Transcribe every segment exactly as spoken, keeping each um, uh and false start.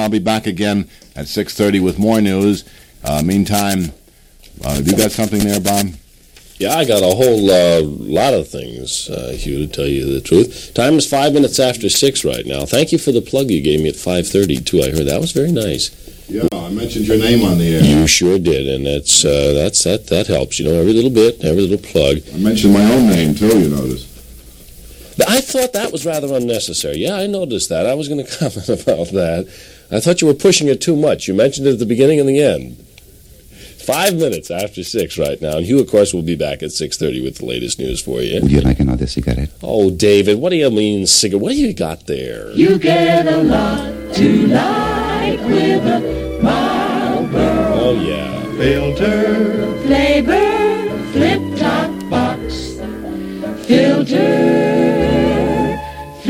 I'll be back again at six thirty with more news. Uh, meantime, uh, you got something there, Bob? Yeah, I got a whole uh, lot of things, uh, Hugh, to tell you the truth. Time is five minutes after six right now. Thank you for the plug you gave me at five thirty, too. I heard that was very nice. Yeah, I mentioned your name on the air. You sure did, and that's, uh, that's that, that helps. You know, every little bit, every little plug. I mentioned my own name, too, you notice. I thought that was rather unnecessary. Yeah, I noticed that. I was going to comment about that. I thought you were pushing it too much. You mentioned it at the beginning and the end. Five minutes after six right now, and Hugh, of course, will be back at six thirty with the latest news for you. Would you like another cigarette? Oh, David, what do you mean cigarette? What do you got there? You get a lot to like with a Marlboro. Oh, yeah. Filter, flavor, flip-top box. Filter,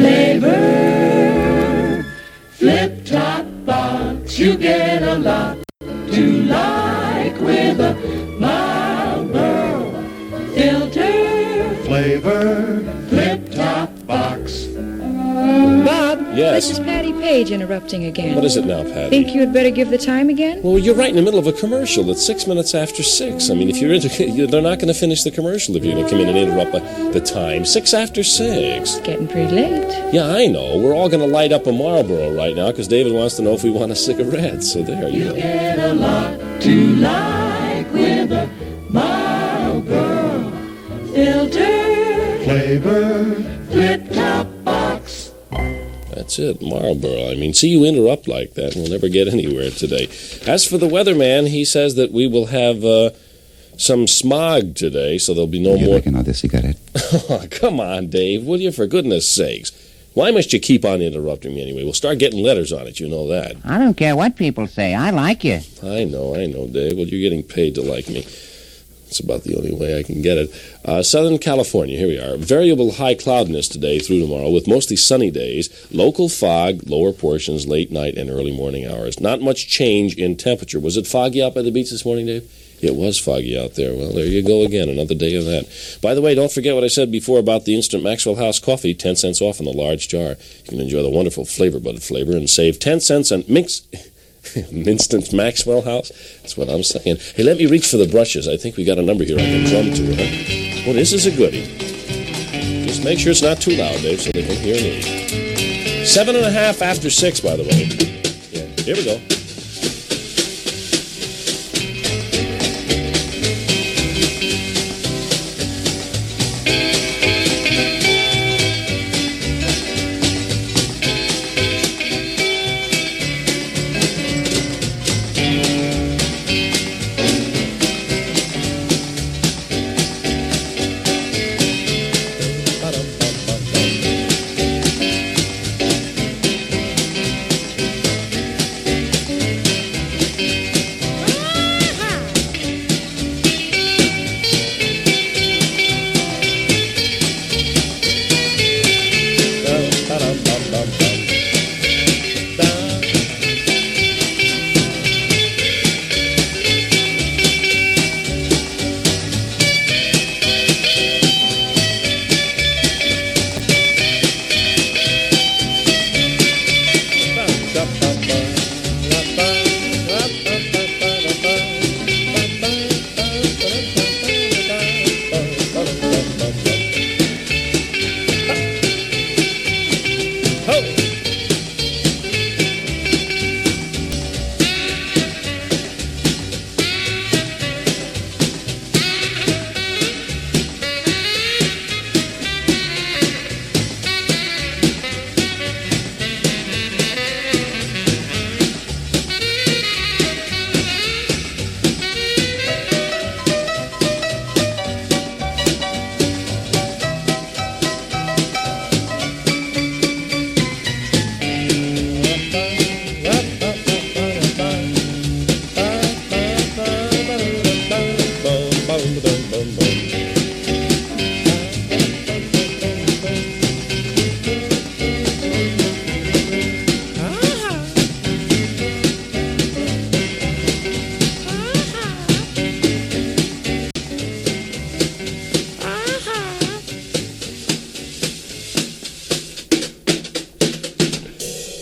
flavor, flip-top box. You get a lot to like with a Marlboro. Filter, flavor, flip-top box. Bob, Yes? this is Patty Page interrupting again. What is it now, Patty? Think you had better give the time again? Well, you're right in the middle of a commercial. It's six minutes after six. I mean, if you're into, they're not going to finish the commercial if you're going to come in and interrupt the time. Six after six. It's getting pretty late. Yeah, I know. We're all going to light up a Marlboro right now because David wants to know if we want a cigarette. So there you You go. get a lot to like with a Marlboro. Filter, flavor, flip-top box. That's it, Marlboro. I mean, see, you interrupt like that, and we'll never get anywhere today. As for the weatherman, he says that we will have uh, some smog today, so there'll be no Would you more... like another cigarette? Oh, come on, Dave, will you, for goodness sakes? Why must you keep on interrupting me anyway? We'll start getting letters on it, you know that. I don't care what people say. I like you. I know, I know, Dave. Well, you're getting paid to like me. It's about the only way I can get it. Uh, Southern California, here we are. Variable high cloudiness today through tomorrow with mostly sunny days. Local fog, lower portions, late night and early morning hours. Not much change in temperature. Was it foggy out by the beach this morning, Dave? It was foggy out there. Well, there you go again, another day of that. By the way, don't forget what I said before about the Instant Maxwell House coffee, ten cents off in the large jar. You can enjoy the wonderful flavor budded flavor and save ten cents on Minx... Instant Maxwell House? That's what I'm saying. Hey, let me reach for the brushes. I think we got a number here I can drum to, huh? Well, this is a goodie. Just make sure it's not too loud, Dave, so they can hear me. Seven and a half after six, by the way. Yeah, here we go.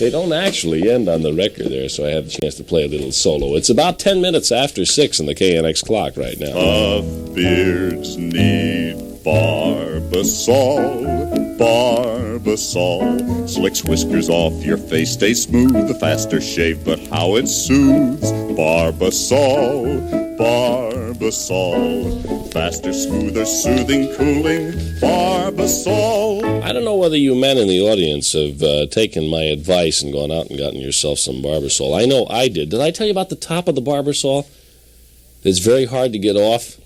They don't actually end on the record there, so I had a chance to play a little solo. It's about ten minutes after six in the K N X clock right now. Puff beards need Barbasol, Barbasol. Slicks whiskers off your face, stay smooth, the faster shave, but how it soothes. Barbasol, Barbasol. Faster, smoother, soothing, cooling, Barbasol. I don't know whether you men in the audience have uh, taken my advice and gone out and gotten yourself some Barbasol. I know I did. Did I tell you about the top of the Barbasol? It's very hard to get off.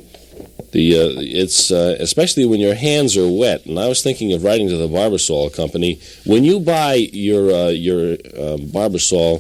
The uh, it's uh, especially when your hands are wet. And I was thinking of writing to the Barbasol company. When you buy your uh, your uh, Barbasol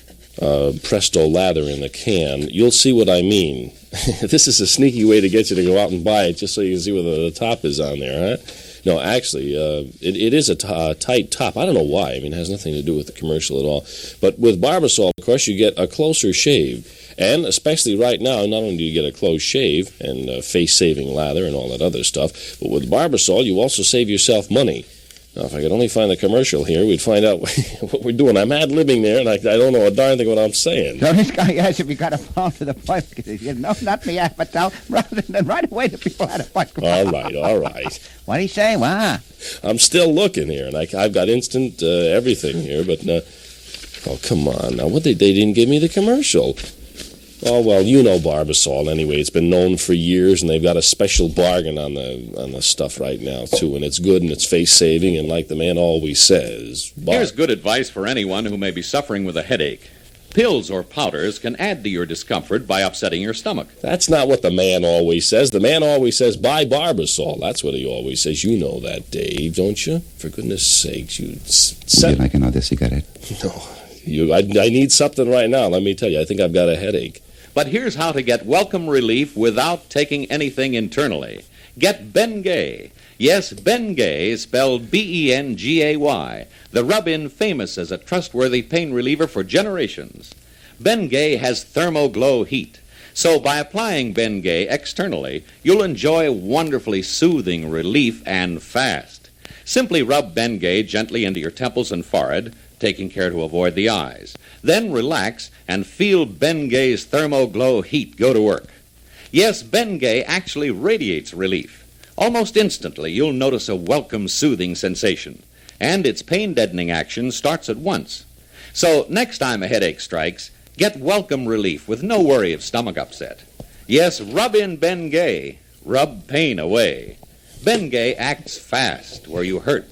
uh, Presto lather in the can, you'll see what I mean. This is a sneaky way to get you to go out and buy it, just so you can see whether the top is on there, huh? No, actually, uh, it, it is a t- uh, tight top. I don't know why. I mean, it has nothing to do with the commercial at all. But with Barbasol, of course, you get a closer shave. And especially right now, not only do you get a close shave and uh, face-saving lather and all that other stuff, but with Barbasol, you also save yourself money. Now, if I could only find the commercial here, we'd find out what we're doing. I'm ad-libbing there, and I, I don't know a darn thing what I'm saying. So this guy asked if he got a phone to the point. He said, no, not me, but tell. Rather than right away, the people had a phone. All right, all right. What'd he say? Wow. I'm still looking here, and I, I've got instant uh, everything here, but, uh, oh, come on. Now, what they, they didn't give me the commercial. Oh, well, you know Barbasol anyway. It's been known for years, and they've got a special bargain on the on the stuff right now, too. And it's good, and it's face-saving, and like the man always says... Bar- Here's good advice for anyone who may be suffering with a headache. Pills or powders can add to your discomfort by upsetting your stomach. That's not what the man always says. The man always says, buy Barbasol. That's what he always says. You know that, Dave, don't you? For goodness sakes, you... S- Would you like another cigarette? No. You, I, I need something right now, let me tell you. I think I've got a headache. But here's how to get welcome relief without taking anything internally. Get Bengay. Yes, Bengay, spelled B E N G A Y, the rub-in famous as a trustworthy pain reliever for generations. Bengay has thermoglow heat. So by applying Bengay externally, you'll enjoy wonderfully soothing relief and fast. Simply rub Bengay gently into your temples and forehead, taking care to avoid the eyes. Then relax and feel Bengay's thermoglow heat go to work. Yes, Bengay actually radiates relief. Almost instantly, you'll notice a welcome soothing sensation. And its pain-deadening action starts at once. So next time a headache strikes, get welcome relief with no worry of stomach upset. Yes, rub in Bengay. Rub pain away. Bengay acts fast where you hurt.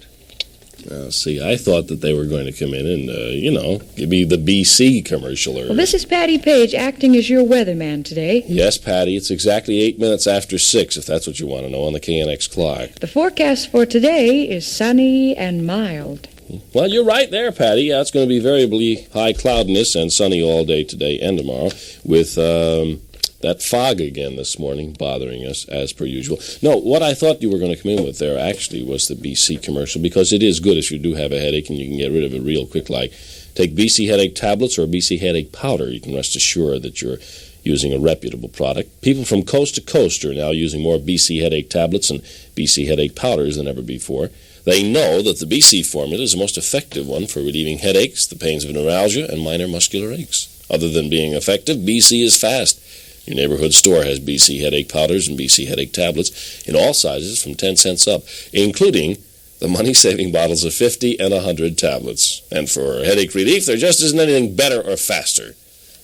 Uh, see, I thought that they were going to come in and, uh, you know, give me the B C commercial. Or... Well, this is Patty Page acting as your weatherman today. Yes, Patty, it's exactly eight minutes after six, if that's what you want to know, on the K N X clock. The forecast for today is sunny and mild. Well, you're right there, Patty. Yeah, it's going to be variably high cloudiness and sunny all day today and tomorrow, with um, that fog again this morning bothering us, as per usual. No, what I thought you were going to come in with there actually was the B C commercial, because it is good if you do have a headache and you can get rid of it real quick. Like, take B C headache tablets or B C headache powder. You can rest assured that you're using a reputable product. People from coast to coast are now using more B C headache tablets and B C headache powders than ever before. They know that the B C formula is the most effective one for relieving headaches, the pains of neuralgia, and minor muscular aches. Other than being effective, B C is fast. Your neighborhood store has B C headache powders and B C headache tablets in all sizes from ten cents up, including the money-saving bottles of fifty and one hundred tablets. And for headache relief, there just isn't anything better or faster.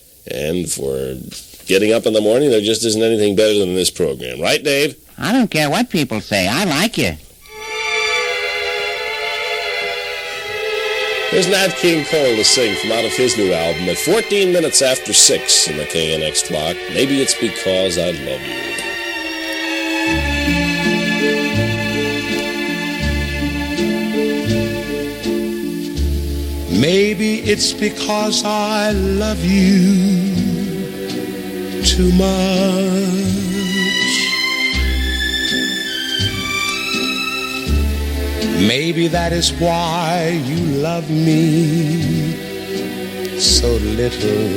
And for getting up in the morning, there just isn't anything better than this program. Right, Dave? I don't care what people say. I like you. There's Nat King Cole to sing from out of his new album at fourteen minutes after six in the K N X clock. Maybe it's because I love you. Maybe it's because I love you too much. Maybe that is why you love me so little.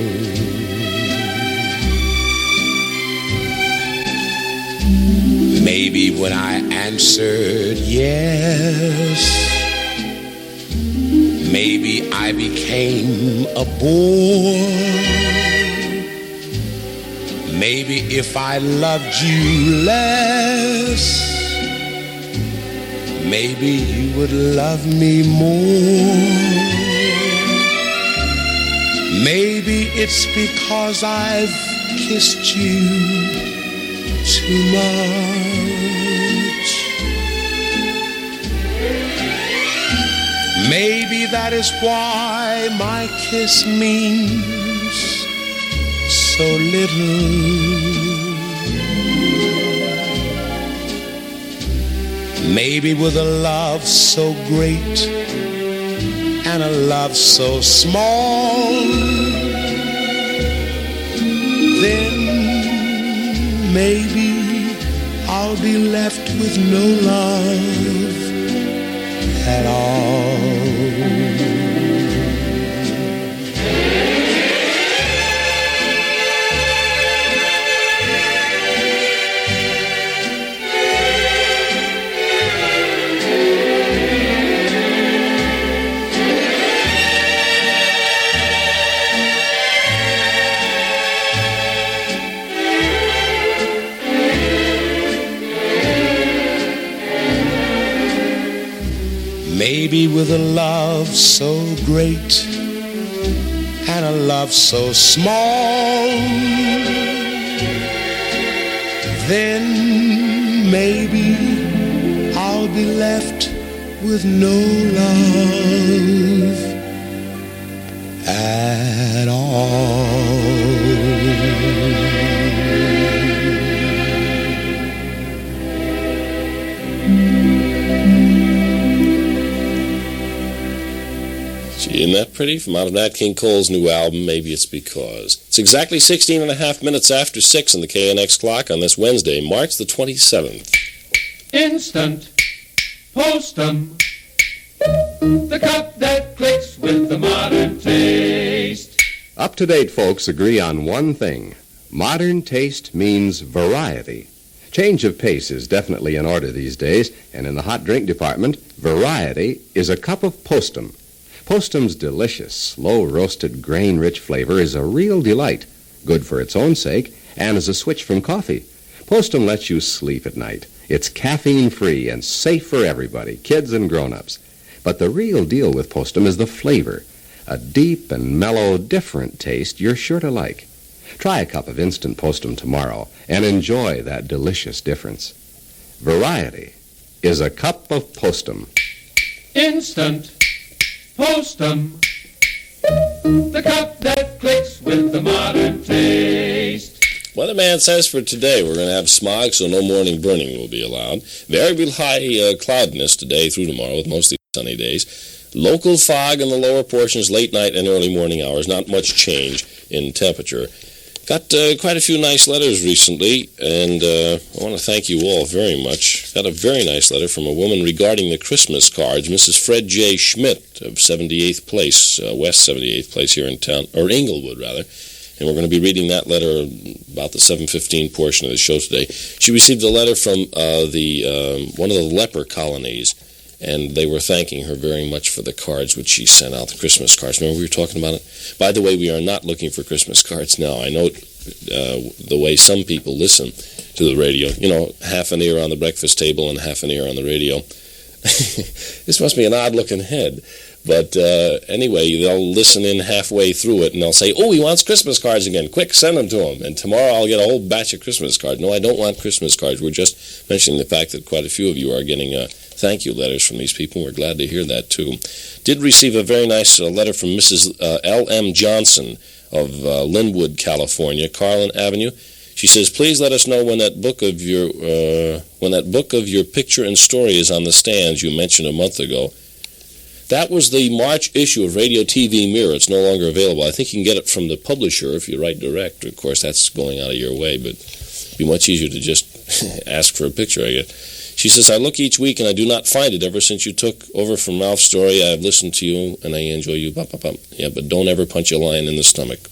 Maybe when I answered yes, Maybe I became a bore. Maybe if I loved you less, maybe you would love me more. Maybe it's because I've kissed you too much. Maybe that is why my kiss means so little. Maybe with a love so great and a love so small, then maybe I'll be left with no love at all. Maybe with a love so great and a love so small, then maybe I'll be left with no love at all. Isn't that pretty? From out of Nat King Cole's new album, Maybe It's Because. It's exactly sixteen and a half minutes after six on the K N X clock on this Wednesday, March the twenty-seventh. Instant Postum, the cup that clicks with the modern taste. Up-to-date folks agree on one thing. Modern taste means variety. Change of pace is definitely in order these days, and in the hot drink department, variety is a cup of Postum. Postum's delicious, slow-roasted, grain-rich flavor is a real delight, good for its own sake, and as a switch from coffee. Postum lets you sleep at night. It's caffeine-free and safe for everybody, kids and grown-ups. But the real deal with Postum is the flavor, a deep and mellow, different taste you're sure to like. Try a cup of instant Postum tomorrow and enjoy that delicious difference. Variety is a cup of Postum. Instant Postum, the cup that clicks with the modern taste. Weatherman says for today we're going to have smog, so no morning burning will be allowed. Variable high uh, cloudiness today through tomorrow with mostly sunny days. Local fog in the lower portions late night and early morning hours. Not much change in temperature. Got uh, quite a few nice letters recently, and uh, I want to thank you all very much. Got a very nice letter from a woman regarding the Christmas cards, Missus Fred J. Schmidt of seventy-eighth Place, uh, West seventy-eighth Place here in town, or Inglewood, rather. And we're going to be reading that letter about the seven fifteen portion of the show today. She received a letter from uh, the um, one of the leper colonies, and they were thanking her very much for the cards which she sent out, the Christmas cards. Remember we were talking about it? By the way, we are not looking for Christmas cards now. I know uh, the way some people listen to the radio. You know, half an ear on the breakfast table and half an ear on the radio. This must be an odd-looking head. But uh, anyway, they'll listen in halfway through it, and they'll say, oh, he wants Christmas cards again. Quick, send them to him. And tomorrow I'll get a whole batch of Christmas cards. No, I don't want Christmas cards. We're just mentioning the fact that quite a few of you are getting uh, thank you letters from these people. We're glad to hear that, too. Did receive a very nice uh, letter from Missus Uh, L M Johnson of uh, Linwood, California, Carlin Avenue. She says, please let us know when that book of your uh, when that book of your picture and story is on the stands you mentioned a month ago. That was the March issue of Radio T V Mirror. It's no longer available. I think you can get it from the publisher if you write direct. Of course, that's going out of your way, but it'd be much easier to just ask for a picture, I guess. She says, I look each week and I do not find it. Ever since you took over from Ralph's story, I've listened to you and I enjoy you. Bop, bop, bop. Yeah, but don't ever punch a lion in the stomach.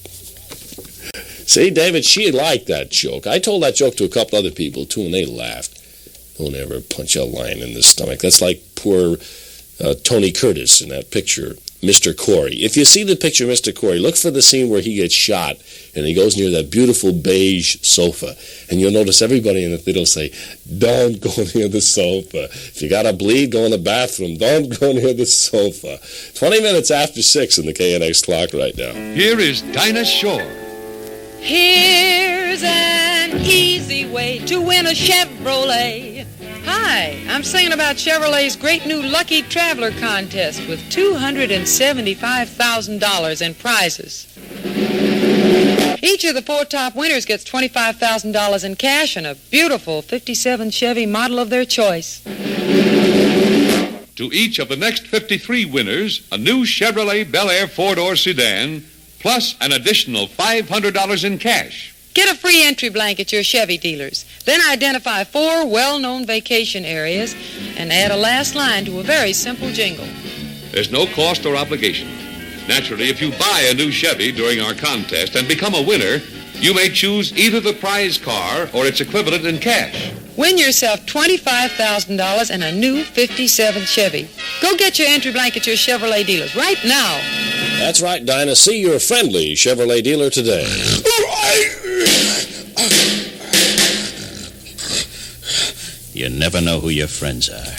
See, David, she liked that joke. I told that joke to a couple other people, too, and they laughed. Don't ever punch a lion in the stomach. That's like poor uh, Tony Curtis in that picture Mister Corey. If you see the picture of Mister Corey, look for the scene where he gets shot and he goes near that beautiful beige sofa. And you'll notice everybody in the theater will say, don't go near the sofa. If you got to bleed, go in the bathroom. Don't go near the sofa. twenty minutes after six in the K N X clock right now. Here is Dinah Shore. Here's an easy way to win a Chevrolet. Hi, I'm singing about Chevrolet's great new Lucky Traveler contest with two hundred seventy-five thousand dollars in prizes. Each of the four top winners gets twenty-five thousand dollars in cash and a beautiful fifty-seven Chevy model of their choice. To each of the next fifty-three winners, a new Chevrolet Bel Air four-door sedan, plus an additional five hundred dollars in cash. Get a free entry blank at your Chevy dealers. Then identify four well-known vacation areas and add a last line to a very simple jingle. There's no cost or obligation. Naturally, if you buy a new Chevy during our contest and become a winner, you may choose either the prize car or its equivalent in cash. Win yourself twenty-five thousand dollars and a new fifty-seven Chevy. Go get your entry blank at your Chevrolet dealers right now. That's right, Dinah. See your friendly Chevrolet dealer today. You never know who your friends are.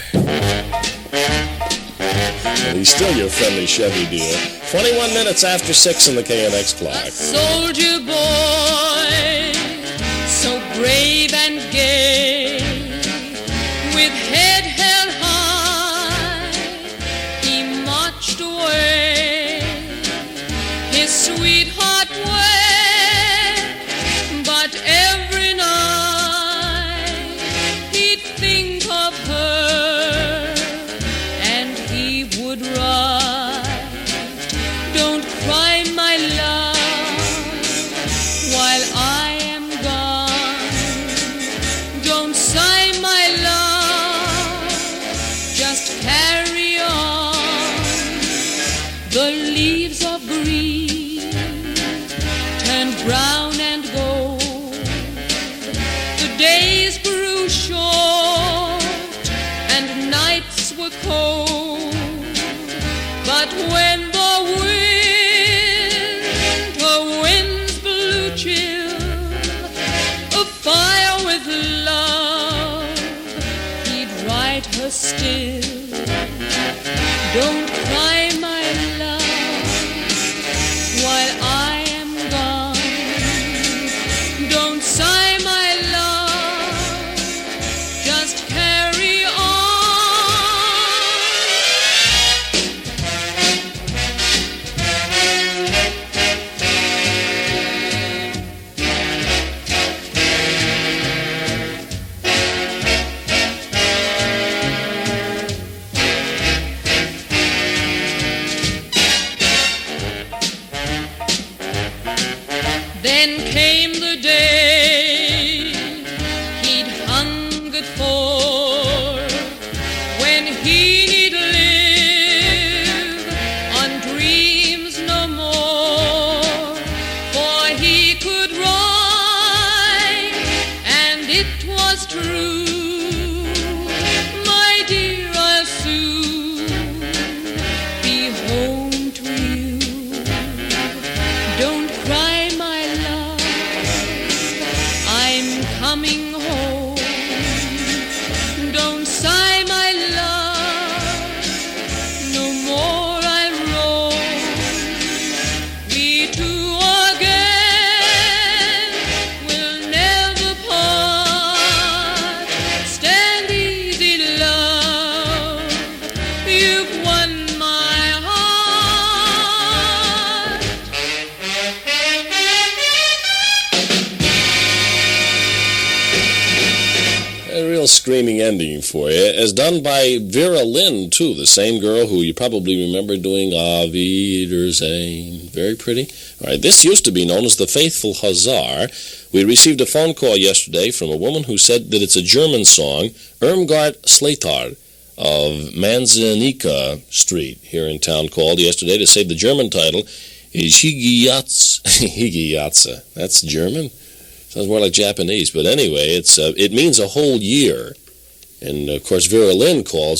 Well, he's still your friendly Chevy dealer. twenty-one minutes after six in the K N X clock. Soldier boy, so brave and gay, with head held high, he marched away, his sweetheart wed, but every night he'd think of her, and he would write, "Don't cry, my love, while I am gone. Don't sigh, my love, just carry on." The leaves of green turned brown and gold. The days grew short and nights were cold. But when the winter winds blew chill, afire with love, he'd write her still. Don't cry, my love, while I am gone. Don't sigh, my love, just carry on. Then came the day he'd hungered for, when he need live on dreams no more. For he could write, and it was true, "My dear, I'll soon be home to you. Don't cry, my love, I'm coming home. Don't sigh, my love, no more I'll roam. We two again will never part. Stand easy, love, you've won my heart." A real screaming ending for you, as done by Vera Lynn, too, the same girl who you probably remember doing Auf Wiedersehen. Very pretty. All right, this used to be known as the Faithful Hussar. We received a phone call yesterday from a woman who said that it's a German song, Irmgard Slater of Manzanika Street here in town, called yesterday to say the German title is Higiyatsa. Higiyatsa. That's German? Sounds more like Japanese, but anyway, it's uh, it means a whole year. And, of course, Vera Lynn calls it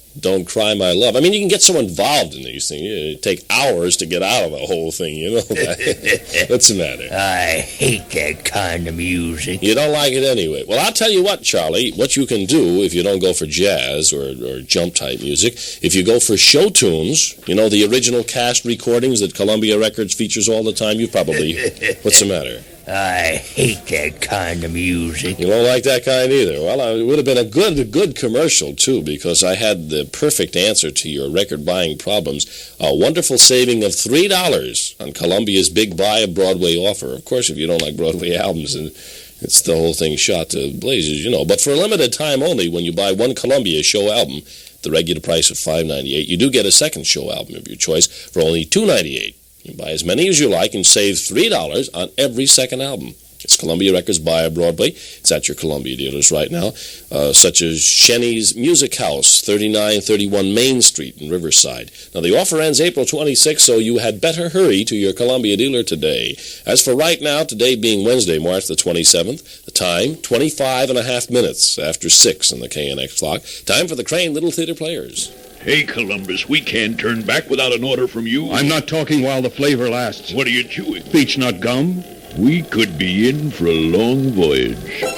Don't Cry My Love. I mean, you can get so involved in these things. It take hours to get out of the whole thing, you know. What's the matter? I hate that kind of music. You don't like it anyway. Well, I'll tell you what, Charlie, what you can do if you don't go for jazz or, or jump-type music, if you go for show tunes, you know, the original cast recordings that Columbia Records features all the time, you probably... What's the matter? I hate that kind of music. You don't like that kind either. Well, it would have been a good, a good commercial, too, because I had the perfect answer to your record-buying problems. A wonderful saving of three dollars on Columbia's Big Buy a Broadway offer. Of course, if you don't like Broadway albums, it's the whole thing shot to blazes, you know. But for a limited time only, when you buy one Columbia show album, the regular price of five dollars and ninety-eight cents, you do get a second show album of your choice for only two dollars and ninety-eight cents. You can buy as many as you like and save three dollars on every second album. It's Columbia Records Buy a Broadway. It's at your Columbia dealers right now, uh, such as Shenny's Music House, thirty-nine thirty-one Main Street in Riverside. Now, the offer ends April twenty-sixth, so you had better hurry to your Columbia dealer today. As for right now, today being Wednesday, March the twenty-seventh, the time, twenty-five and a half minutes after six on the K N X clock. Time for the Crane Little Theater Players. Hey, Columbus, we can't turn back without an order from you. I'm not talking while the flavor lasts. What are you chewing? Beech nut gum. We could be in for a long voyage.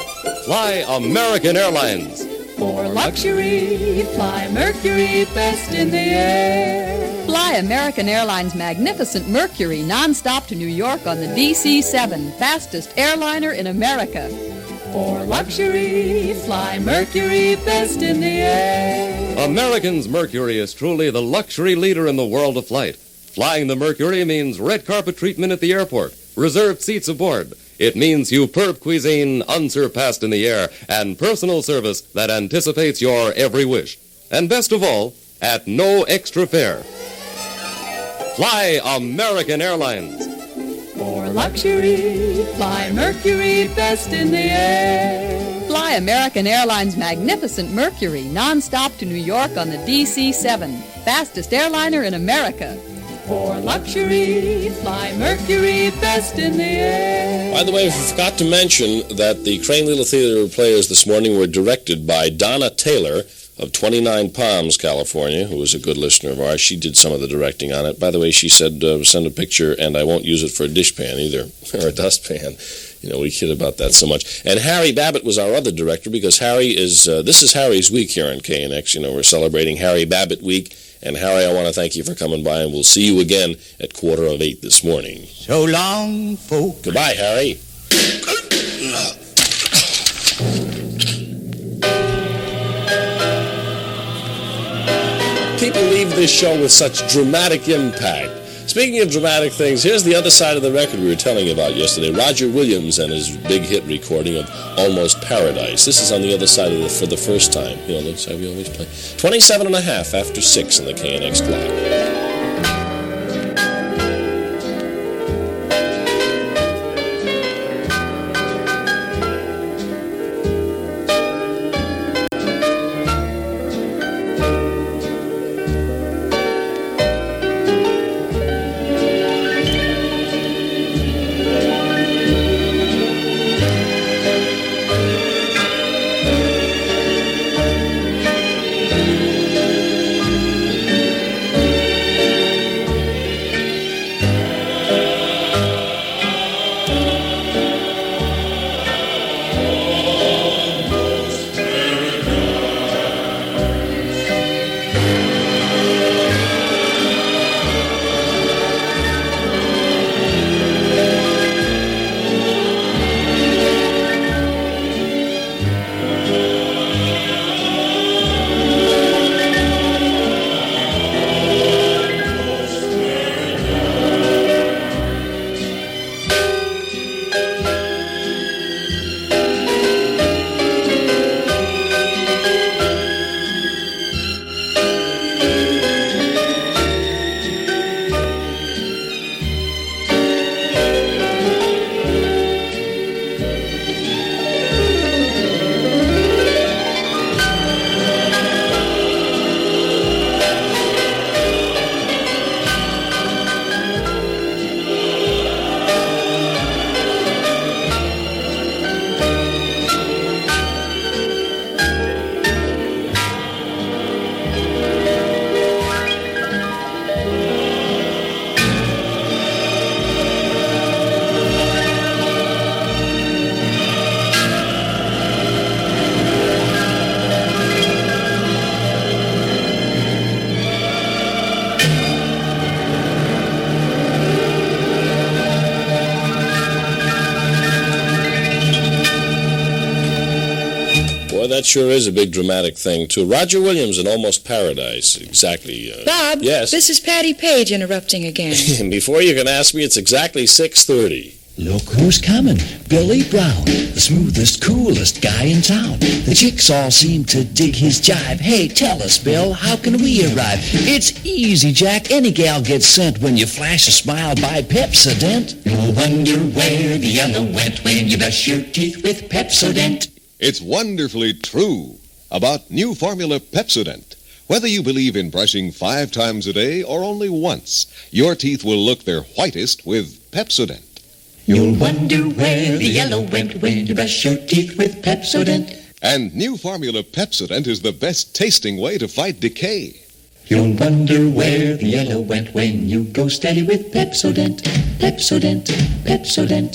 Fly American Airlines. For luxury, fly Mercury, best in the air. Fly American Airlines' magnificent Mercury nonstop to New York on the D C seven, fastest airliner in America. For luxury, fly Mercury, best in the air. American's Mercury is truly the luxury leader in the world of flight. Flying the Mercury means red carpet treatment at the airport, reserved seats aboard. It means superb cuisine unsurpassed in the air, and personal service that anticipates your every wish. And best of all, at no extra fare. Fly American Airlines. For luxury, fly Mercury, best in the air. Fly American Airlines' magnificent Mercury nonstop to New York on the D C seven, fastest airliner in America. For luxury, fly Mercury, best in the air. By the way, I forgot to mention that the Crane Little Theater Players this morning were directed by Donna Taylor of twenty-nine Palms, California, who was a good listener of ours. She did some of the directing on it. By the way, she said, uh, send a picture, and I won't use it for a dishpan either, or a dustpan. You know, we kid about that so much. And Harry Babbitt was our other director, because Harry is, uh, this is Harry's week here on K N X. You know, we're celebrating Harry Babbitt Week. And Harry, I want to thank you for coming by, and we'll see you again at quarter of eight this morning. So long, folks. Goodbye, Harry. People leave this show with such dramatic impact. Speaking of dramatic things, here's the other side of the record we were telling you about yesterday. Roger Williams and his big hit recording of Almost Paradise. This is on the other side of it for the first time. You know, looks how we always play. twenty-seven and a half after six on the K N X clock. that sure is a big dramatic thing, too. Roger Williams in Almost Paradise. Exactly. Uh, Bob, yes? This is Patty Page interrupting again. Before you can ask me, it's exactly six thirty. Look who's coming, Billy Brown, the smoothest, coolest guy in town. The chicks all seem to dig his jive. Hey, tell us, Bill, how can we arrive? It's easy, Jack. Any gal gets sent when you flash a smile by Pepsodent. You'll wonder where the yellow went when you brush your teeth with Pepsodent. It's wonderfully true about new formula Pepsodent. Whether you believe in brushing five times a day or only once, your teeth will look their whitest with Pepsodent. You'll wonder where the yellow went when you brush your teeth with Pepsodent. And new formula Pepsodent is the best tasting way to fight decay. You'll wonder where the yellow went when you go steady with Pepsodent. Pepsodent, Pepsodent.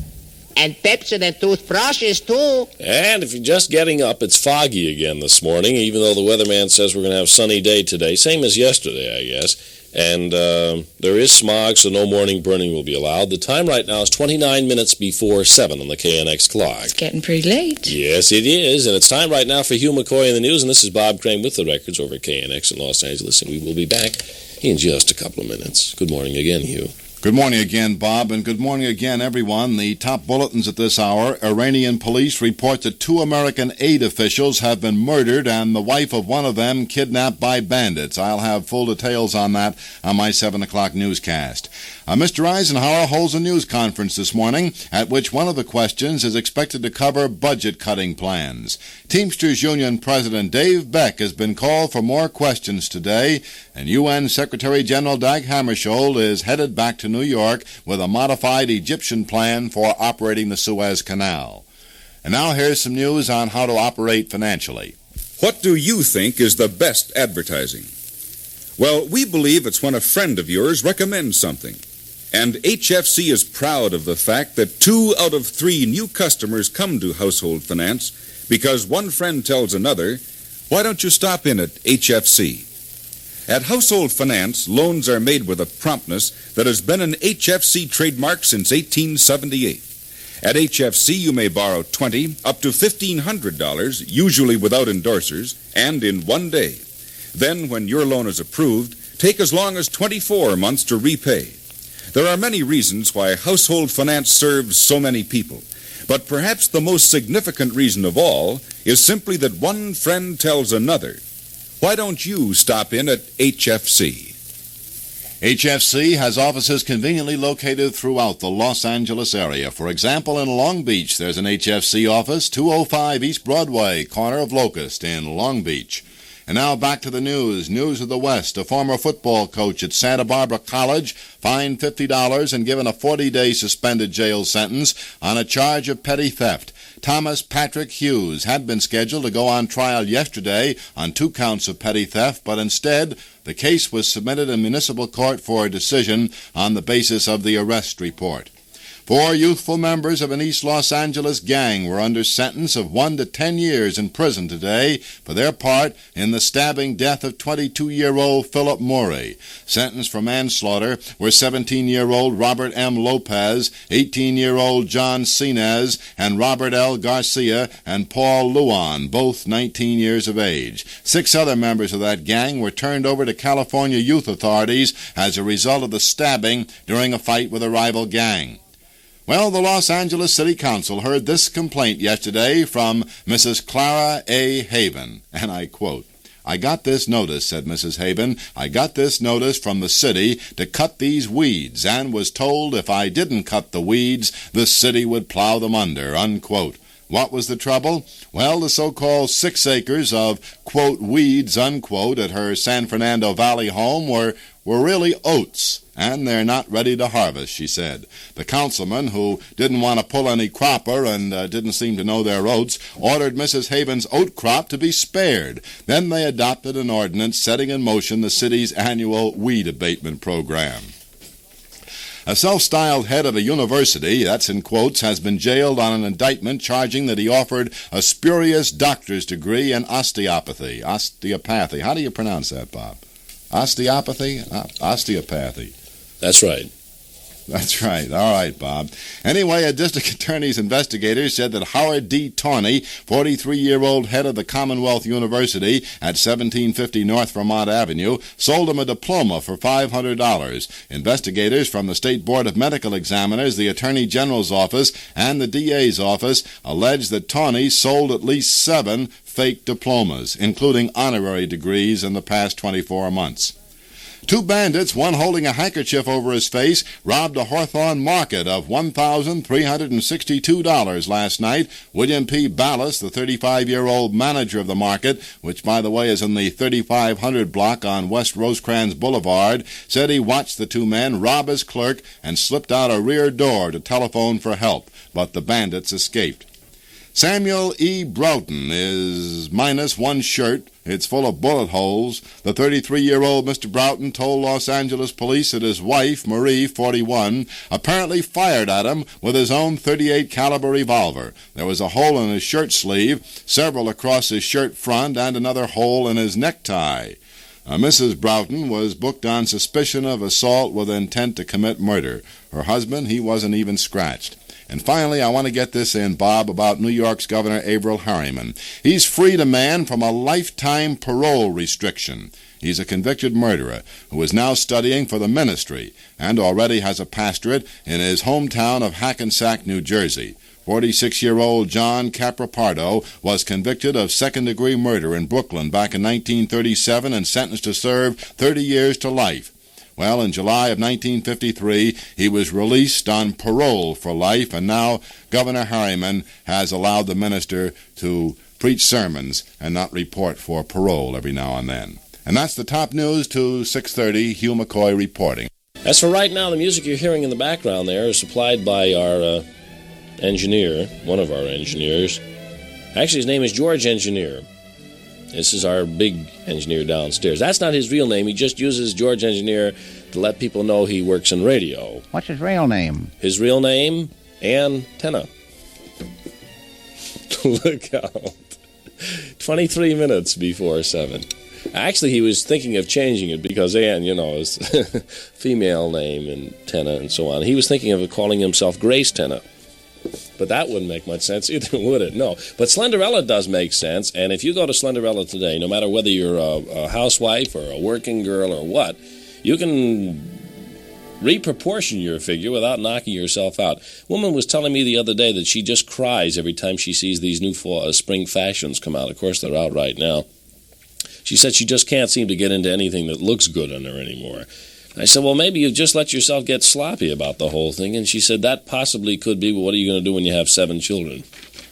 And Pepsodent toothbrushes, too. And if you're just getting up, it's foggy again this morning, even though the weatherman says we're going to have a sunny day today. Same as yesterday, I guess. And uh, there is smog, so no morning burning will be allowed. The time right now is twenty-nine minutes before seven on the K N X clock. It's getting pretty late. Yes, it is. And it's time right now for Hugh McCoy in the news. And this is Bob Crane with the records over at K N X in Los Angeles. And we will be back in just a couple of minutes. Good morning again, Hugh. Good morning again, Bob, and good morning again, everyone. The top bulletins at this hour. Iranian police report that two American aid officials have been murdered and the wife of one of them kidnapped by bandits. I'll have full details on that on my seven o'clock newscast. Uh, Mister Eisenhower holds a news conference this morning at which one of the questions is expected to cover budget-cutting plans. Teamsters Union President Dave Beck has been called for more questions today, and U N Secretary General Dag Hammarskjöld is headed back to New York with a modified Egyptian plan for operating the Suez Canal. And now here's some news on how to operate financially. What do you think is the best advertising? Well, we believe it's when a friend of yours recommends something. And H F C is proud of the fact that two out of three new customers come to Household Finance because one friend tells another, why don't you stop in at H F C? At Household Finance, loans are made with a promptness that has been an H F C trademark since eighteen seventy-eight. At H F C, you may borrow twenty dollars up to fifteen hundred dollars, usually without endorsers, and in one day. Then, when your loan is approved, take as long as twenty-four months to repay. There are many reasons why Household Finance serves so many people, but perhaps the most significant reason of all is simply that one friend tells another, why don't you stop in at H F C? H F C has offices conveniently located throughout the Los Angeles area. For example, in Long Beach, there's an H F C office, two oh five East Broadway, corner of Locust in Long Beach. And now back to the news. News of the West. A former football coach at Santa Barbara College fined fifty dollars and given a forty-day suspended jail sentence on a charge of petty theft. Thomas Patrick Hughes had been scheduled to go on trial yesterday on two counts of petty theft, but instead the case was submitted in municipal court for a decision on the basis of the arrest report. Four youthful members of an East Los Angeles gang were under sentence of one to ten years in prison today for their part in the stabbing death of twenty-two-year-old Philip Morey. Sentenced for manslaughter were seventeen-year-old Robert M. Lopez, eighteen-year-old John Sinez, and Robert L. Garcia and Paul Luan, both nineteen years of age. Six other members of that gang were turned over to California youth authorities as a result of the stabbing during a fight with a rival gang. Well, the Los Angeles City Council heard this complaint yesterday from Missus Clara A. Haven, and I quote, I got this notice, said Missus Haven, I got this notice from the city to cut these weeds and was told if I didn't cut the weeds, the city would plow them under, unquote. What was the trouble? Well, the so-called six acres of, quote, weeds, unquote, at her San Fernando Valley home were, were really oats, and they're not ready to harvest, she said. The councilman, who didn't want to pull any cropper and uh, didn't seem to know their oats, ordered Missus Haven's oat crop to be spared. Then they adopted an ordinance setting in motion the city's annual weed abatement program. A self-styled head of a university, that's in quotes, has been jailed on an indictment charging that he offered a spurious doctor's degree in osteopathy. Osteopathy. How do you pronounce that, Bob? Osteopathy? O- osteopathy. That's right. That's right. All right, Bob. Anyway, a district attorney's investigators said that Howard D. Tawney, forty-three-year-old head of the Commonwealth University at seventeen fifty North Vermont Avenue, sold him a diploma for five hundred dollars. Investigators from the State Board of Medical Examiners, the Attorney General's office, and the D A's office alleged that Tawney sold at least seven fake diplomas, including honorary degrees, in the past twenty-four months. Two bandits, one holding a handkerchief over his face, robbed a Hawthorne market of one thousand three hundred sixty-two dollars last night. William P. Ballas, the thirty-five-year-old manager of the market, which, by the way, is in the thirty-five hundred block on West Rosecrans Boulevard, said he watched the two men rob his clerk and slipped out a rear door to telephone for help, but the bandits escaped. Samuel E. Broughton is minus one shirt. It's full of bullet holes. The thirty-three-year-old Mister Broughton told Los Angeles police that his wife, Marie, forty-one, apparently fired at him with his own thirty-eight caliber revolver. There was a hole in his shirt sleeve, several across his shirt front, and another hole in his necktie. Uh, Missus Broughton was booked on suspicion of assault with intent to commit murder. Her husband, he wasn't even scratched. And finally, I want to get this in, Bob, about New York's Governor Averell Harriman. He's freed a man from a lifetime parole restriction. He's a convicted murderer who is now studying for the ministry and already has a pastorate in his hometown of Hackensack, New Jersey. forty-six-year-old John Caprapardo was convicted of second-degree murder in Brooklyn back in nineteen thirty-seven and sentenced to serve thirty years to life. Well, in July of nineteen fifty-three, he was released on parole for life, and now Governor Harriman has allowed the minister to preach sermons and not report for parole every now and then. And that's the top news to six thirty, Hugh McCoy reporting. As for right now, the music you're hearing in the background there is supplied by our uh, engineer, one of our engineers. Actually, his name is George Engineer. This is our big engineer downstairs. That's not his real name. He just uses George Engineer to let people know he works in radio. What's his real name? His real name? Antenna. Look out. twenty-three minutes before seven. Actually, he was thinking of changing it because Ann, you know, is female name and Tenna and so on. He was thinking of calling himself Grace Tenna. But that wouldn't make much sense either, would it? No. But Slenderella does make sense, and if you go to Slenderella today, no matter whether you're a, a housewife or a working girl or what, you can reproportion your figure without knocking yourself out. A woman was telling me the other day that she just cries every time she sees these new fall, uh, spring fashions come out. Of course, they're out right now. She said she just can't seem to get into anything that looks good on her anymore. I said, well, maybe you've just let yourself get sloppy about the whole thing. And she said, that possibly could be, but what are you going to do when you have seven children?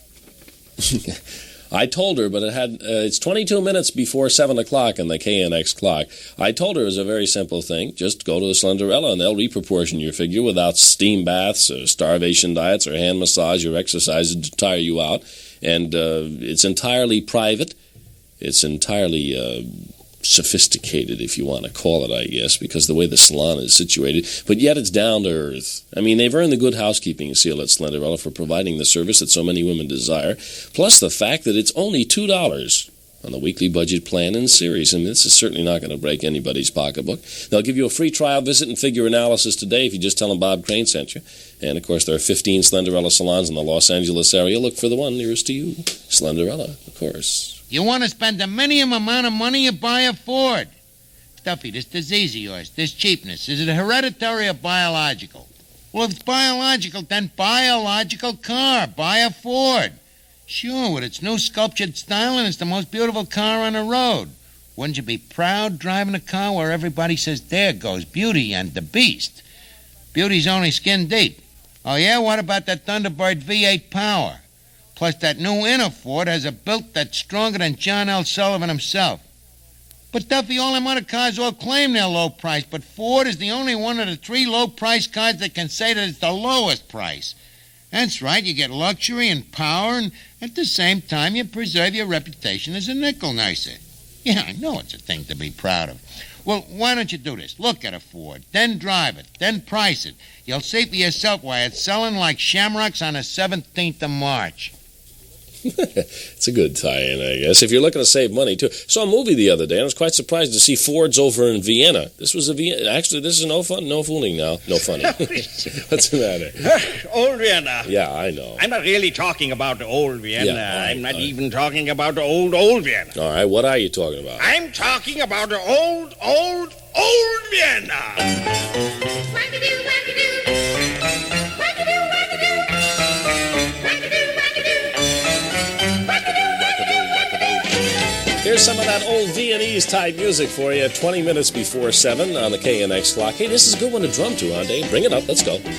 I told her, but it had uh, it's twenty-two minutes before seven o'clock in the K N X clock. I told her it was a very simple thing. Just go to a Slenderella and they'll reproportion your figure without steam baths or starvation diets or hand massage or exercises to tire you out. And uh, it's entirely private. It's entirely uh, sophisticated, if you want to call it, I guess, because the way the salon is situated. But yet it's down to earth. I mean, they've earned the good housekeeping seal at Slenderella for providing the service that so many women desire, plus the fact that it's only two dollars on the weekly budget plan and series, and this is certainly not going to break anybody's pocketbook. They'll give you a free trial visit and figure analysis today if you just tell them Bob Crane sent you. And, of course, there are fifteen Slenderella salons in the Los Angeles area. Look for the one nearest to you. Slenderella, of course. You want to spend a minimum amount of money, you buy a Ford. Duffy, this disease of yours, this cheapness, is it hereditary or biological? Well, if it's biological, then buy a logical car. Buy a Ford. Sure, with its new sculptured style, and it's the most beautiful car on the road. Wouldn't you be proud driving a car where everybody says, there goes Beauty and the Beast? Beauty's only skin deep. Oh, yeah? What about that Thunderbird V eight Power? Plus, that new inner Ford has a built that's stronger than John L. Sullivan himself. But, Duffy, all them other cars all claim their low price, but Ford is the only one of the three low-price cars that can say that it's the lowest price. That's right, you get luxury and power, and at the same time, you preserve your reputation as a nickel nicer. Yeah, I know it's a thing to be proud of. Well, why don't you do this? Look at a Ford, then drive it, then price it. You'll see for yourself why it's selling like shamrocks on the seventeenth of March. It's a good tie-in, I guess, if you're looking to save money, too. Saw a movie the other day, and I was quite surprised to see Ford's over in Vienna. This was a Vienna. Actually, this is no fun, no fooling now. No funny. What's the matter? Old Vienna. Yeah, I know. I'm not really talking about the old Vienna. Yeah, I'm not right. even talking about the old, old Vienna. All right, what are you talking about? I'm talking about the old, old, old Vienna. Wackadoo, wackadoo. Wackadoo, wackadoo. Wackadoo, wackadoo. Wackadoo, wackadoo, wackadoo. Here's some of that old Viennese-type music for you, twenty minutes before seven on the K N X clock. Hey, this is a good one to drum to, huh, Dave? Bring it up. Let's go.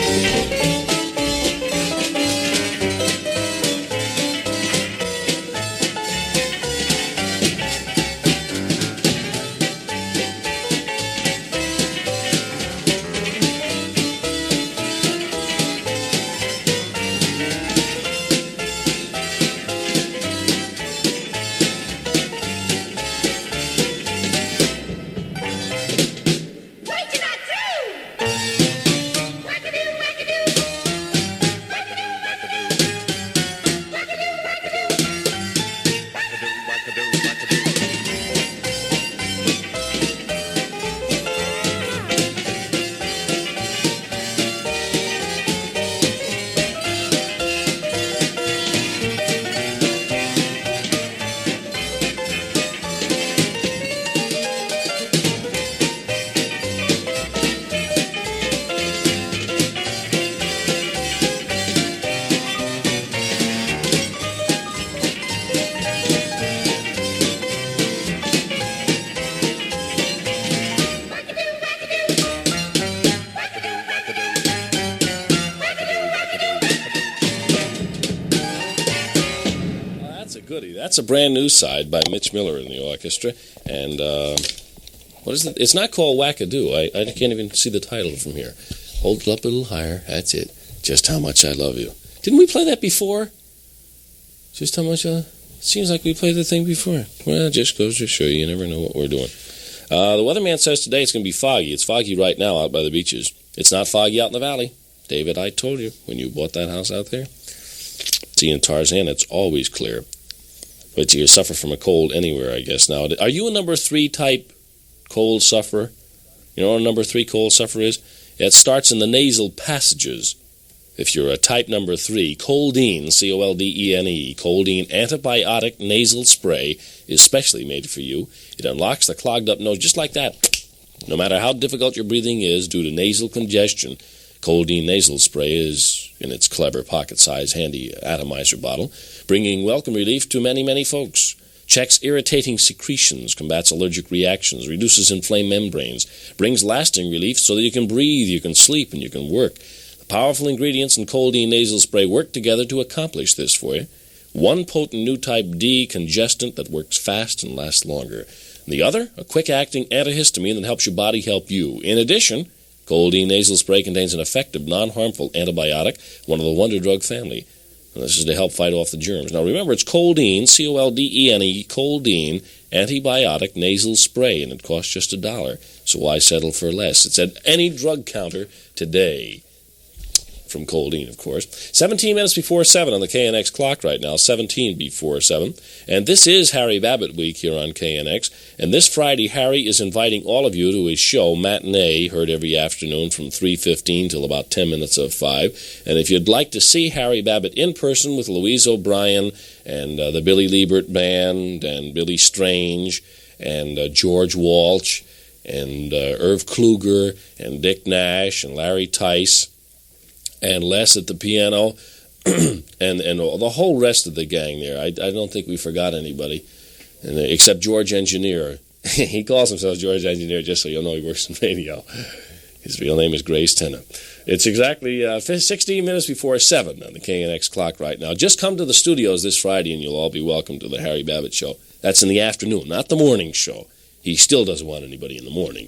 That's a brand new side by Mitch Miller in the orchestra. And uh, what is it? It's not called Wackadoo. I, I can't even see the title from here. Hold it up a little higher. That's it. Just How Much I Love You. Didn't we play that before? Just How Much I... Seems like we played the thing before. Well, it just goes to show you. You never know what we're doing. Uh, the weatherman says today it's going to be foggy. It's foggy right now out by the beaches. It's not foggy out in the valley. David, I told you when you bought that house out there. See, in Tarzan, it's always clear. But you suffer from a cold anywhere, I guess, now. Are you a number three type cold sufferer? You know what a number three cold sufferer is? It starts in the nasal passages. If you're a type number three, Coldine, C O L D E N E, Coldine antibiotic nasal spray is specially made for you. It unlocks the clogged up nose just like that. No matter how difficult your breathing is due to nasal congestion, Coldine nasal spray is in its clever pocket-sized handy atomizer bottle, bringing welcome relief to many, many folks. Checks irritating secretions, combats allergic reactions, reduces inflamed membranes, brings lasting relief so that you can breathe, you can sleep, and you can work. The powerful ingredients in Coldine nasal spray work together to accomplish this for you. One potent new type D congestant that works fast and lasts longer. And the other, a quick-acting antihistamine that helps your body help you. In addition, Coldine nasal spray contains an effective, non-harmful antibiotic, one of the wonder drug family. And this is to help fight off the germs. Now remember, it's Coldine, C O L D E N E, Coldine, antibiotic nasal spray, and it costs just a dollar. So why settle for less? It's at any drug counter today. From Coldine, of course. seventeen minutes before seven on the K N X clock right now, seventeen before seven. And this is Harry Babbitt Week here on K N X. And this Friday, Harry is inviting all of you to his show, Matinee, heard every afternoon from three fifteen till about ten minutes of five. And if you'd like to see Harry Babbitt in person with Louise O'Brien and uh, the Billy Liebert Band and Billy Strange and uh, George Walsh and uh, Irv Kluger and Dick Nash and Larry Tice, and Les at the piano, and and the whole rest of the gang there. I, I don't think we forgot anybody, and, uh, except George Engineer. He calls himself George Engineer just so you'll know he works in radio. His real name is Grace Tennant. It's exactly uh, sixteen minutes before seven on the K N X clock right now. Just come to the studios this Friday and you'll all be welcome to the Harry Babbitt Show. That's in the afternoon, not the morning show. He still doesn't want anybody in the morning.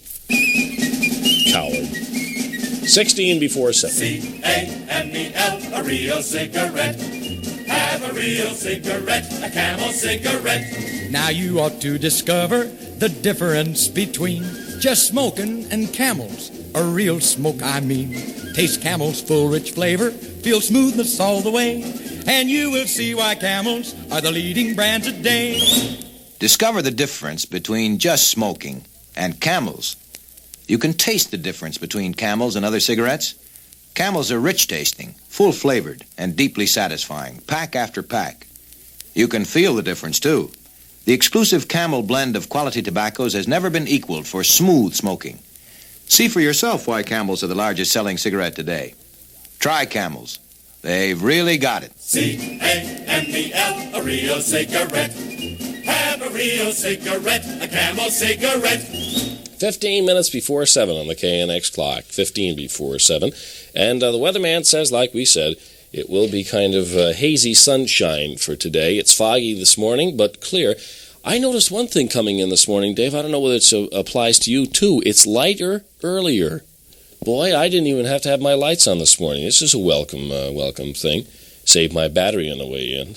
Coward. sixteen before seven. C A M E L, a real cigarette. Have a real cigarette, a Camel cigarette. Now you ought to discover the difference between just smoking and Camels. A real smoke, I mean. Taste Camel's full, rich flavor, feel smoothness all the way. and you will see why Camels are the leading brand today. Discover the difference between just smoking and Camels. You can taste the difference between Camels and other cigarettes. Camels are rich tasting, full flavored, and deeply satisfying, pack after pack. You can feel the difference too. The exclusive Camel blend of quality tobaccos has never been equaled for smooth smoking. See for yourself why Camels are the largest selling cigarette today. Try Camels. They've really got it. C A M E L, a real cigarette. Have a real cigarette, a Camel cigarette. Fifteen minutes before seven on the K N X clock. Fifteen before seven. And uh, the weatherman says, like we said, it will be kind of uh, hazy sunshine for today. It's foggy this morning, but clear. I noticed one thing coming in this morning, Dave. I don't know whether it uh, applies to you, too. It's lighter earlier. Boy, I didn't even have to have my lights on this morning. This is a welcome, uh, welcome thing. Saved my battery on the way in.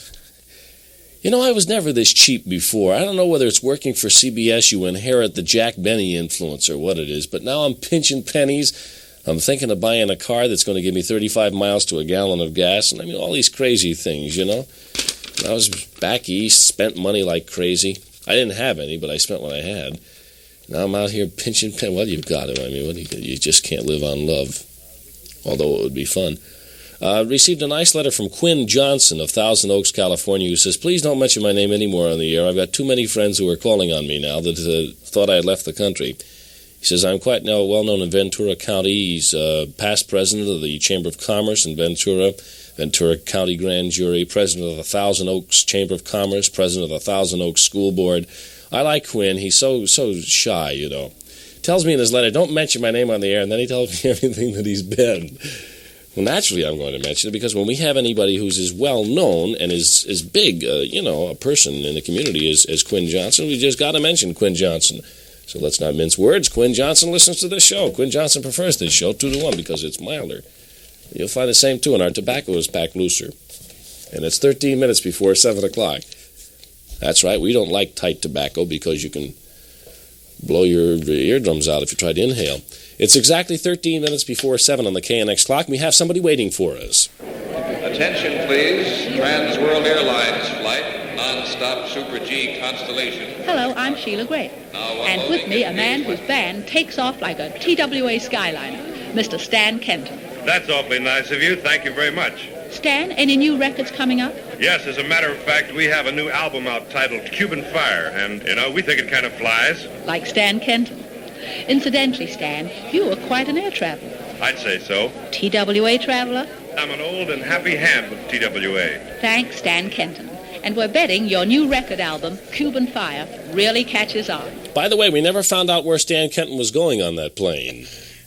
You know, I was never this cheap before. I don't know whether it's working for C B S, you inherit the Jack Benny influence or what it is, but now I'm pinching pennies. I'm thinking of buying a car that's going to give me thirty-five miles to a gallon of gas, and I mean, all these crazy things, you know. When I was back east, spent money like crazy. I didn't have any, but I spent what I had. Now I'm out here pinching pennies. Well, you've got to. I mean, what do you, you just can't live on love, although it would be fun. Uh, received a nice letter from Quinn Johnson of Thousand Oaks, California, who says, please don't mention my name anymore on the air. I've got too many friends who are calling on me now that uh, thought I had left the country. He says, I'm quite now well-known in Ventura County. He's uh, past president of the Chamber of Commerce in Ventura, Ventura County Grand Jury, president of the Thousand Oaks Chamber of Commerce, president of the Thousand Oaks School Board. I like Quinn. He's so, so shy, you know. Tells me in his letter, don't mention my name on the air, and then he tells me everything that he's been. Well, naturally, I'm going to mention it because when we have anybody who's as well known and as, as big, uh, you know, a person in the community as, as Quinn Johnson, we just got to mention Quinn Johnson. So let's not mince words. Quinn Johnson listens to this show. Quinn Johnson prefers this show two to one because it's milder. You'll find the same too, and our tobacco is packed looser. And it's thirteen minutes before seven o'clock. That's right, we don't like tight tobacco because you can blow your eardrums out if you try to inhale. It's exactly thirteen minutes before seven on the K N X clock. We have somebody waiting for us. Attention, please. Trans World Airlines flight, non-stop Super G Constellation. Hello, I'm Sheila Gray. And with me, a man whose band takes off like a T W A Skyliner, Mister Stan Kenton. That's awfully nice of you. Thank you very much. Stan, any new records coming up? Yes, as a matter of fact, we have a new album out titled Cuban Fire, and, you know, we think it kind of flies. Like Stan Kenton. Incidentally, Stan, you are quite an air traveler. I'd say so. T W A traveler? I'm an old and happy hand with T W A. Thanks, Stan Kenton. And we're betting your new record album, Cuban Fire, really catches on. By the way, we never found out where Stan Kenton was going on that plane.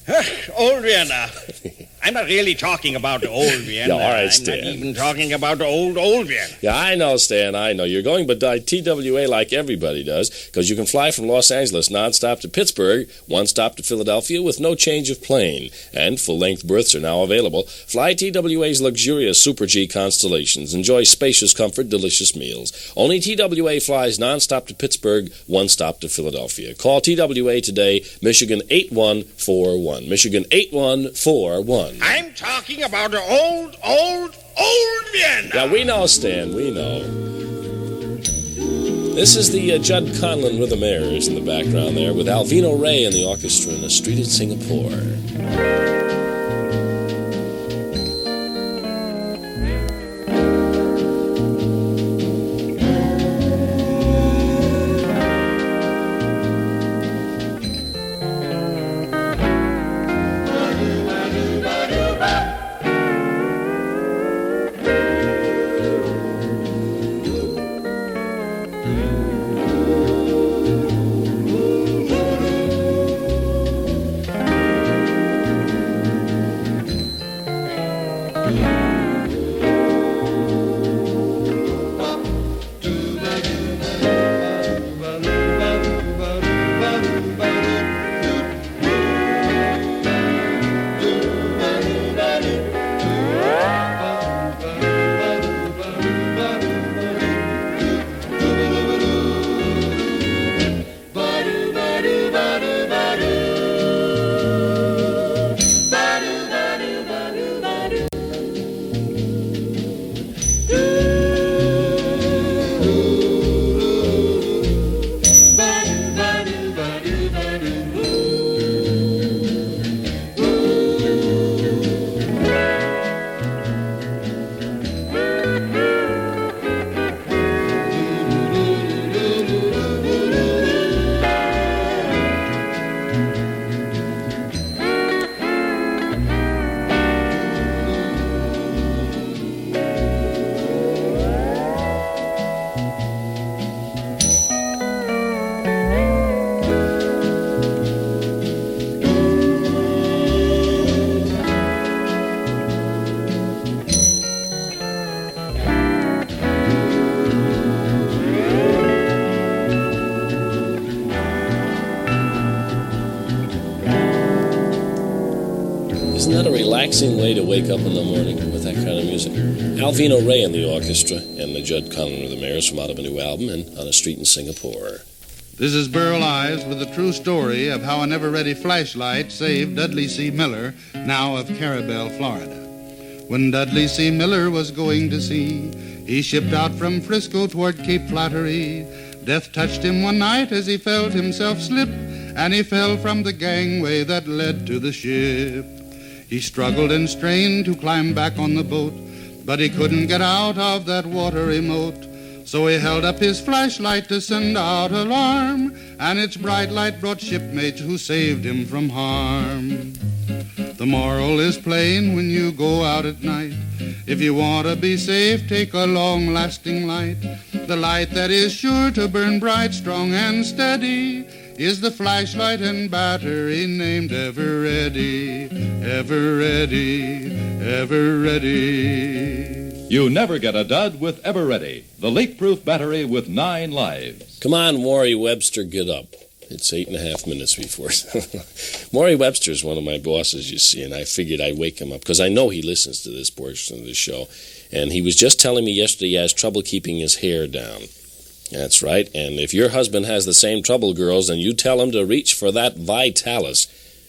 Old Vienna. I'm not really talking about the old Vienna. Yeah, all right, I'm Stan. not even talking about the old, old Vienna. Yeah, I know, Stan, I know. You're going but T W A like everybody does, because you can fly from Los Angeles nonstop to Pittsburgh, one stop to Philadelphia with no change of plane. And full-length berths are now available. Fly T W A's luxurious Super G Constellations. Enjoy spacious comfort, delicious meals. Only T W A flies nonstop to Pittsburgh, one stop to Philadelphia. Call T W A today, Michigan eight one four one. Michigan eight one four one. I'm talking about the old, old, old Vienna. Yeah, we know, Stan, we know. This is the uh, Judd Conlon Rhythm Airs in the background there with Alvino Ray and the orchestra in a street in Singapore. Isn't that a relaxing way to wake up in the morning with that kind of music? Alvino Ray in the orchestra and the Judd Conlon of the Mares from out of a new album and On a Street in Singapore. This is Burl Ives with the true story of how a never-ready flashlight saved Dudley C. Miller, now of Carabel, Florida. When Dudley C. Miller was going to sea, he shipped out from Frisco toward Cape Flattery. Death touched him one night as he felt himself slip, and he fell from the gangway that led to the ship. He struggled and strained to climb back on the boat, but he couldn't get out of that watery moat. So he held up his flashlight to send out alarm, and its bright light brought shipmates who saved him from harm. The moral is plain when you go out at night. If you want to be safe, take a long-lasting light. The light that is sure to burn bright, strong, and steady is the flashlight and battery named Ever Ready, Ever Ready, Ever Ready. You never get a dud with Ever Ready, the leak-proof battery with nine lives. Come on, Maury Webster, get up. It's eight and a half minutes before. Maury Webster's one of my bosses, you see, and I figured I'd wake him up because I know he listens to this portion of the show. And he was just telling me yesterday he has trouble keeping his hair down. That's right. And if your husband has the same trouble, girls, then you tell him to reach for that Vitalis.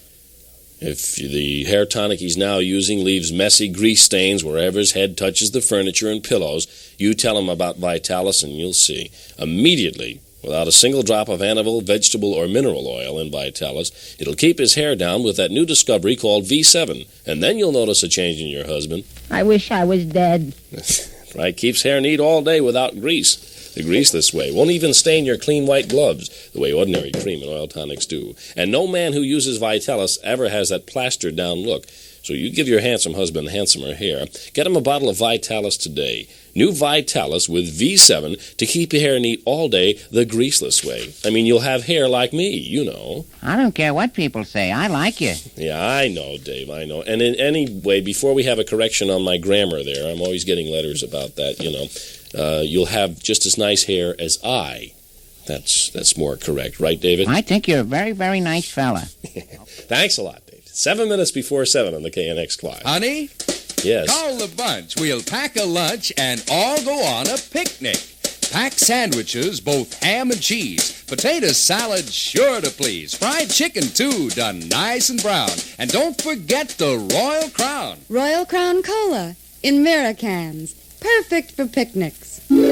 If the hair tonic he's now using leaves messy grease stains wherever his head touches the furniture and pillows, you tell him about Vitalis and you'll see. Immediately, without a single drop of animal, vegetable, or mineral oil in Vitalis, it'll keep his hair down with that new discovery called V seven. And then you'll notice a change in your husband. I wish I was dead. Right, keeps hair neat all day without grease. The grease this way won't even stain your clean white gloves, the way ordinary cream and oil tonics do. And no man who uses Vitalis ever has that plastered down look. So you give your handsome husband handsomer hair. Get him a bottle of Vitalis today. New Vitalis with V seven to keep your hair neat all day the greaseless way. I mean, you'll have hair like me, you know. I don't care what people say. I like you. Yeah, I know, Dave, I know. And in any way, before we have a correction on my grammar there, I'm always getting letters about that, you know. Uh, you'll have just as nice hair as I. That's that's more correct, right, David? I think you're a very, very nice fella. Thanks a lot, David. Seven minutes before seven on the K N X clock. Honey? Yes? Call the bunch. We'll pack a lunch and all go on a picnic. Pack sandwiches, both ham and cheese. Potato salad, sure to please. Fried chicken, too, done nice and brown. And don't forget the Royal Crown. Royal Crown Cola in Miracans. Perfect for picnics.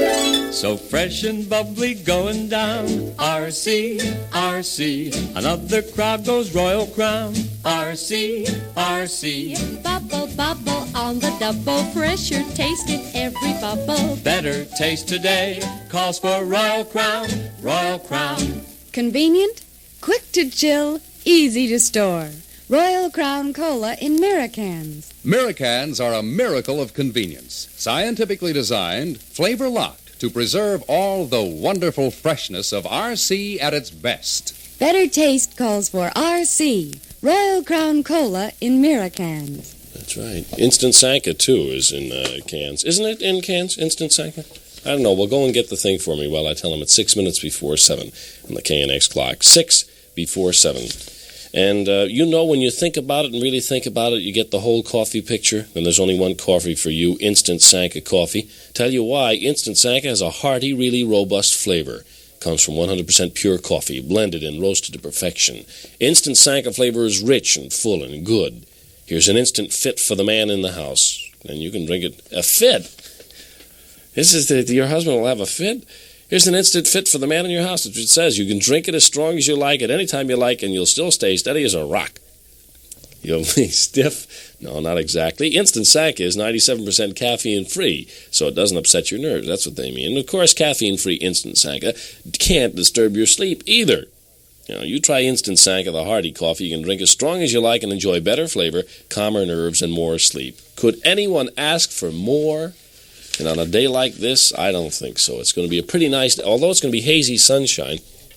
So fresh and bubbly going down. R C, R C. Another crowd goes Royal Crown. R C, R C. Bubble, bubble on the double. Fresher taste in every bubble. Better taste today calls for Royal Crown. Royal Crown. Convenient, quick to chill, easy to store. Royal Crown Cola in Miracans. Miracans are a miracle of convenience. Scientifically designed, flavor-locked to preserve all the wonderful freshness of R C at its best. Better taste calls for R C. Royal Crown Cola in Miracans. That's right. Instant Sanka, too, is in uh, cans. Isn't it in cans, Instant Sanka? I don't know. Well, go and get the thing for me while I tell him it's six minutes before seven on the K N X clock. Six before seven. And uh, you know, when you think about it and really think about it, you get the whole coffee picture. And there's only one coffee for you, Instant Sanka coffee. Tell you why, Instant Sanka has a hearty, really robust flavor. Comes from one hundred percent pure coffee, blended and roasted to perfection. Instant Sanka flavor is rich and full and good. Here's an instant fit for the man in the house. And you can drink it. A fit? This is the, your husband will have a fit? Here's an instant fit for the man in your house. It says you can drink it as strong as you like at any time you like, and you'll still stay steady as a rock. You'll be stiff? No, not exactly. Instant Sanka is ninety-seven percent caffeine-free, so it doesn't upset your nerves. That's what they mean. And, of course, caffeine-free Instant Sanka can't disturb your sleep either. You know, you try Instant Sanka, the hearty coffee. You can drink as strong as you like and enjoy better flavor, calmer nerves, and more sleep. Could anyone ask for more? And on a day like this, I don't think so. It's going to be a pretty nice, although it's going to be hazy sunshine.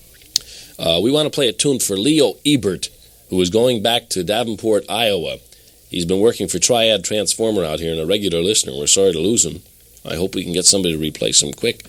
Uh, we want to play a tune for Leo Ebert, who is going back to Davenport, Iowa. He's been working for Triad Transformer out here and a regular listener. We're sorry to lose him. I hope we can get somebody to replace him quick.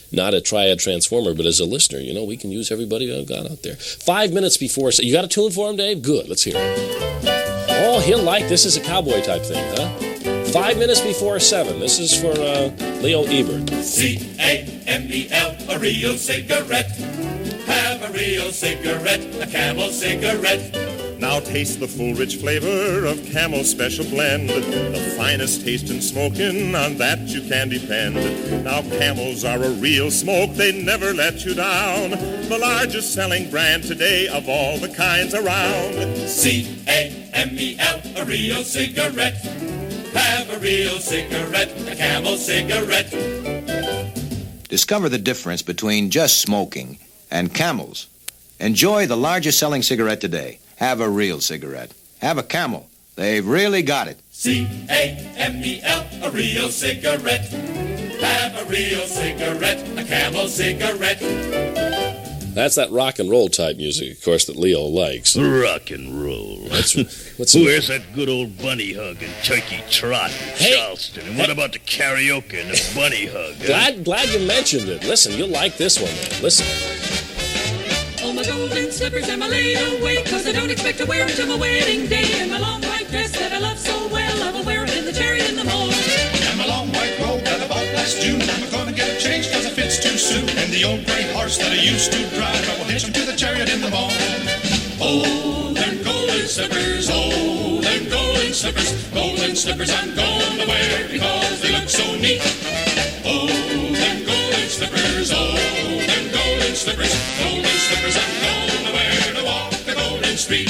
not a triad transformer, but as a listener. You know, we can use everybody I've got out there. Five minutes before... You got a tune for him, Dave? Good. Let's hear it. Oh, he'll like this. Is a cowboy type thing, huh? Five minutes before seven. This is for uh, Leo Ebert. C A M E L, a real cigarette. Have a real cigarette, a Camel cigarette. Now taste the full rich flavor of Camel's special blend. The finest taste in smoking, on that you can depend. Now Camels are a real smoke, they never let you down. The largest selling brand today of all the kinds around. C A M E L, a real cigarette. Have a real cigarette, a Camel cigarette. Discover the difference between just smoking and Camels. Enjoy the largest selling cigarette today. Have a real cigarette. Have a Camel. They've really got it. C A M E L, a real cigarette. Have a real cigarette, a Camel cigarette. That's that rock and roll type music, of course, that Leo likes. Rock and roll. That's, what's Where's that good old bunny hug and turkey trot in Hey. Charleston? And what about the karaoke and the bunny hug? huh? Glad, glad you mentioned it. Listen, you'll like this one, man. Listen. Oh, my golden slippers and my laid away, 'cause I don't expect to wear it till my wedding day. And my long white dress that I love so well, I will wear it in the chariot in the morning. And my long white robe that I bought last June, I'm gonna get it changed 'cause it fits too soon. And the old gray horse that I used to drive, I will hitch him to the chariot in the morning. Oh, them golden slippers, oh, them golden slippers, golden slippers I'm gonna wear because they look so neat. Oh, them golden slippers, oh, them golden slippers, golden slippers I'm gonna wear to walk the golden street.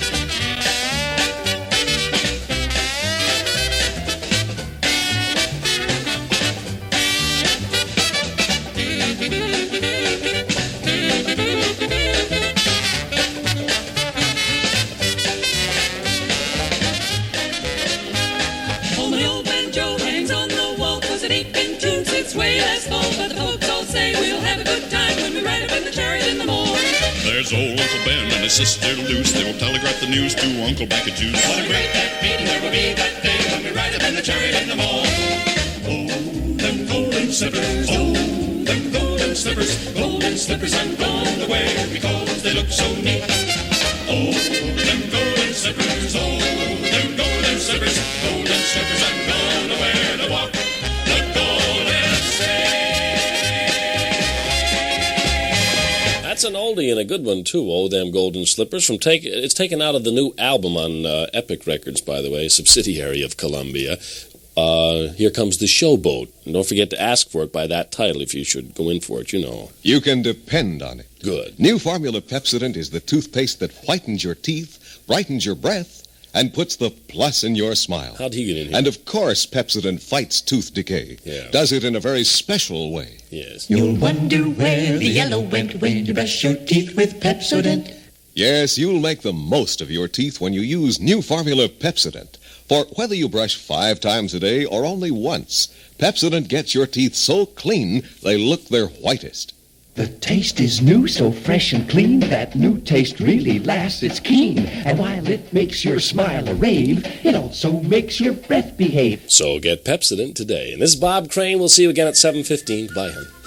Oh, my old banjo hangs on the wall, 'cause it ain't been tuned since way last fall. But the folks all say we'll have a good time when we ride up in the chariot in the morning. There's old Uncle Ben and his sister Luce. They will telegraph the news to Uncle Backajuice. What a great that meeting there will be that day when we ride up in the chariot in the morning. Oh, them golden slippers, oh, them golden slippers, golden slippers I'm gonna wear because they look so neat. Oh, them golden slippers, oh, them golden slippers, golden slippers I'm gonna wear to walk the golden state. That's an oldie and a good one, too. Oh, them golden slippers. From take, It's taken out of the new album on uh, Epic Records, by the way, subsidiary of Columbia. Uh, here comes the Showboat. And don't forget to ask for it by that title if you should go in for it, you know. You can depend on it. Good. New Formula Pepsodent is the toothpaste that whitens your teeth, brightens your breath, and puts the plus in your smile. How'd he get in here? And of course, Pepsodent fights tooth decay. Yeah. Does it in a very special way. Yes. You'll wonder where the yellow went when you brush your teeth with Pepsodent. Yes, you'll make the most of your teeth when you use New Formula Pepsodent. For whether you brush five times a day or only once, Pepsodent gets your teeth so clean they look their whitest. The taste is new, so fresh and clean. That new taste really lasts, it's keen. And while it makes your smile a rave, it also makes your breath behave. So get Pepsodent today. And this is Bob Crane. We'll see you again at seven fifteen. Bye, hon.